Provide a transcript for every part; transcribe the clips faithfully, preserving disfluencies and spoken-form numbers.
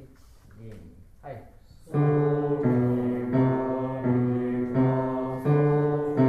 いち、に、はい。 ソレマリファソラ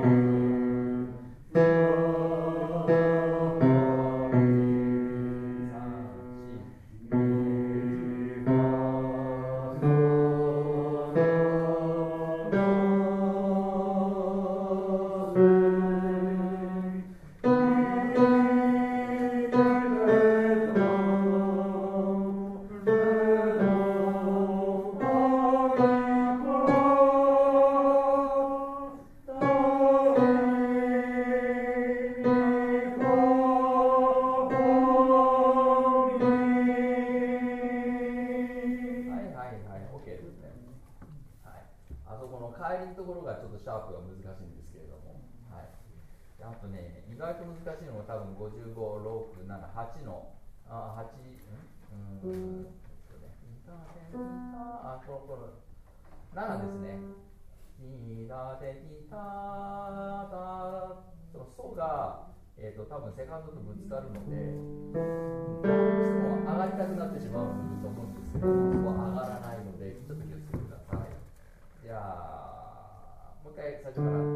帰りのところがちょっとシャープが難しいんですけれども、はい、あとね、意外と難しいのが多分ごじゅうご、ろく、なな、はちの、あ、はち、んうん、えっとね、あ、この、この、ななですね。にらでにただ、そのソが、えーと、多分セカンドとぶつかるので、どうしても上がりたくなってしまうと思うんですけど、そこは上がらないので、ちょっと気をつけてください。じゃあ、もう一回最初から。